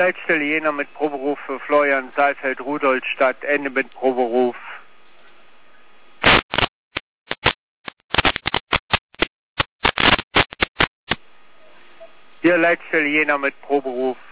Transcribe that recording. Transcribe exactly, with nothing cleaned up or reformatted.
Leitstelle Jena mit Proberuf für Florian Saalfeld, Rudolstadt, Ende mit Proberuf. Hier Leitstelle Jena mit Proberuf.